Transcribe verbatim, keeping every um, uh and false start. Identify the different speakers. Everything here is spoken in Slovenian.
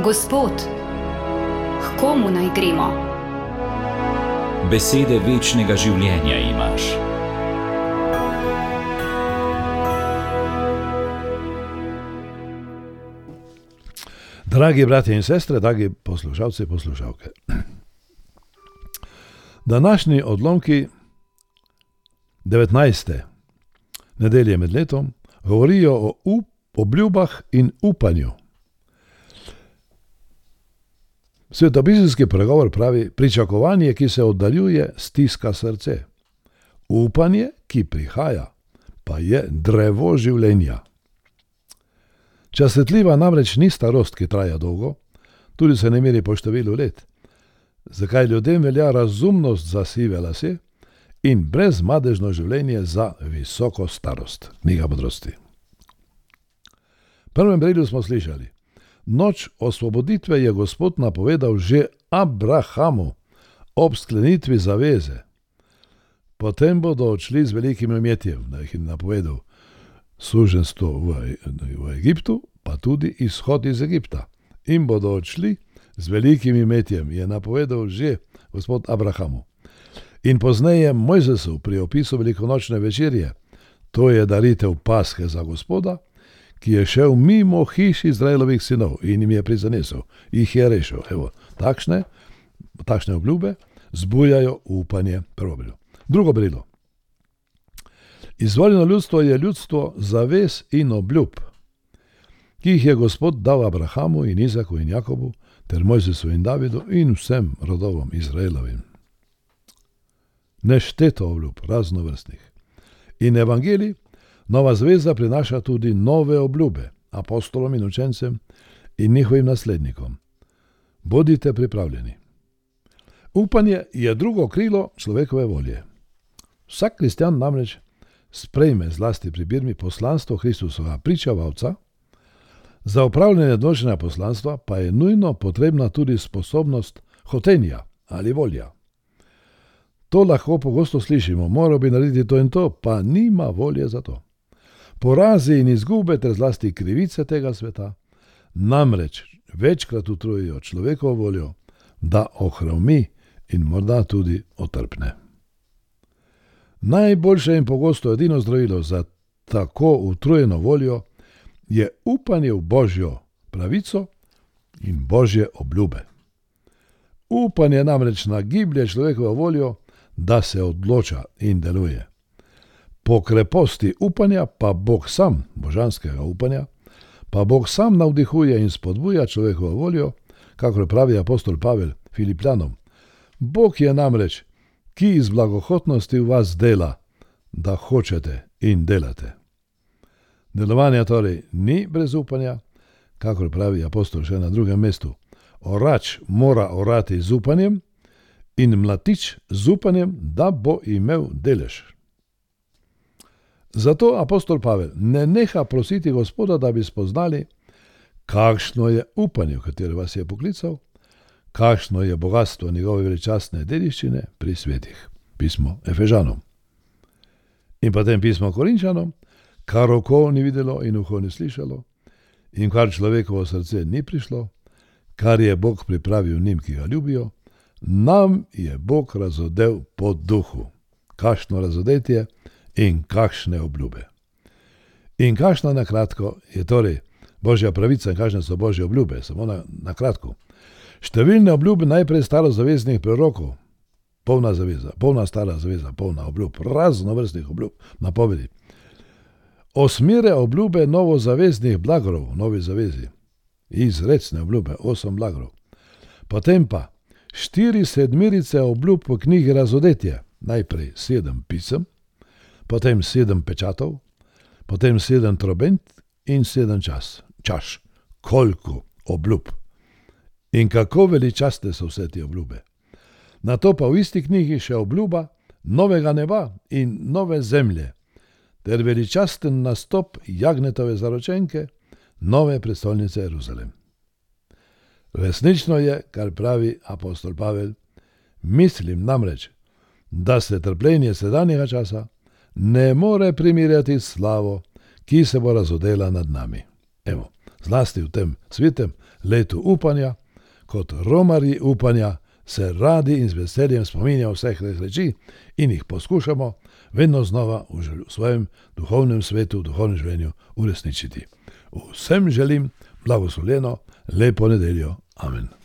Speaker 1: Gospod, k komu naj gremo?
Speaker 2: Besede večnega življenja imaš.
Speaker 3: Dragi bratje in sestre, dragi poslušalci in poslušalke. Današnji odlomki devetnajste nedelje med letom govorijo o up, obljubah in upanju. Svetopisemski pregovor pravi: pričakovanje, ki se oddaljuje, stiska srce. Upanje, ki prihaja, pa je drevo življenja. Častitljiva namreč ni starost, ki traja dolgo, tudi se ne meri po številu let, zakaj ljudem velja razumnost za sive lase in brezmadežno življenje za visoko starost. Knjiga Modrosti. V prvem bredilu smo slišali: noč osvoboditve je Gospod napovedal že Abrahamu ob sklenitvi zaveze. Potem bodo odšli z velikim imetjem, da jih je napovedal suženjstvo v, v Egiptu, pa tudi izhod iz Egipta. In bodo odšli z velikim imetjem, je napovedal že Gospod Abrahamu. In pozneje Mojzesu pri opisu velikonočne večerje, to je daritev Pashe za Gospoda, ki je šel mimo hiš Izraelovih sinov in jim je prizanesel, jih je rešil. Evo, takšne, takšne obljube zbujajo upanje. Prvo brilo. Drugo brilo. Izvoljeno ljudstvo je ljudstvo zavez in obljub, ki jih je Gospod dal Abrahamu in Izaku in Jakobu ter Mojzesu in Davidu in vsem rodovom Izraelovim. Nešteto obljub, raznovrstnih. In evangelij, nova zveza prinaša tudi nove obljube apostolom in učencem in njihovim naslednikom. Bodite pripravljeni. Upanje je drugo krilo človekove volje. Vsak kristjan namreč sprejme, zlasti pri birmi, poslanstvo Kristusova pričevalca, za opravljanje določenega poslanstva pa je nujno potrebna tudi sposobnost hotenja ali volja. To lahko pogosto slišimo: moral bi narediti to in to, pa nima volje za to. Porazi in izgube ter zlasti krivice tega sveta namreč večkrat utrujijo človekovo voljo, da ohromi in morda tudi otrpne. Najboljše in pogosto edino zdravilo za tako utrujeno voljo je upanje v Božjo pravico in Božje obljube. Upanje namreč nagiblje človekovo voljo, da se odloča in deluje. Po kreposti upanja pa Bog sam, božanskega upanja, pa Bog sam navdihuje in spodbuja človekovo voljo, kakor pravi apostol Pavel Filipljanom. Bog je namreč, ki iz blagohotnosti v vas dela, da hočete in delate. Delovanja torej ni brez upanja, kakor pravi apostol še na drugem mestu. Orač mora orati z upanjem in mlatič z upanjem, da bo imel delež. Zato apostol Pavel ne neha prositi Gospoda, da bi spoznali, kakšno je upanje, v katero vas je poklical, kakšno je bogatstvo njegove veličastne dediščine pri svetih. Pismo Efežanom. In potem pismo Korinčanom, kar oko ni videlo in uho ni slišalo, in kar človekovo srce ni prišlo, kar je Bog pripravil njim, ki ga ljubijo, nam je Bog razodel po duhu. Kakšno razodetje in kakšne obljube. In kakšna na kratko je torej Božja pravica in kakšne so Božje obljube, samo na, na kratko. Številne obljube najprej starozaveznih prorokov, polna zaveza, polna stara zaveza, polna obljub, raznovrstnih obljub, napovedi. Osmire obljube novozaveznih blagorov v novi zavezi, izrecne obljube, osem blagorov. Potem pa štiri sedmirice obljub v knjigi Razodetje, najprej sedem pisem, potem sedem pečatov, potem sedem trobent in sedem čas, čaš. Koliko obljub! In kako veličastne so vse te obljube. Nato pa v isti knjigi še obljuba novega neba in nove zemlje, ter veličasten nastop Jagnetove zaročenke, nove prestolnice Jeruzalem. Resnično je, kar pravi apostol Pavel, mislim namreč, da se trpljenje sedanjega časa ne more primerjati s slavo, ki se bo razodela nad nami. Evo, zlasti v tem svetem letu upanja, kot romarji upanja, se radi in z veseljem spominjamo vseh teh reči in jih poskušamo vedno znova v, žel- v svojem duhovnem svetu, v duhovnem življenju uresničiti. Vsem želim blagoslovljeno, lepo nedeljo. Amen.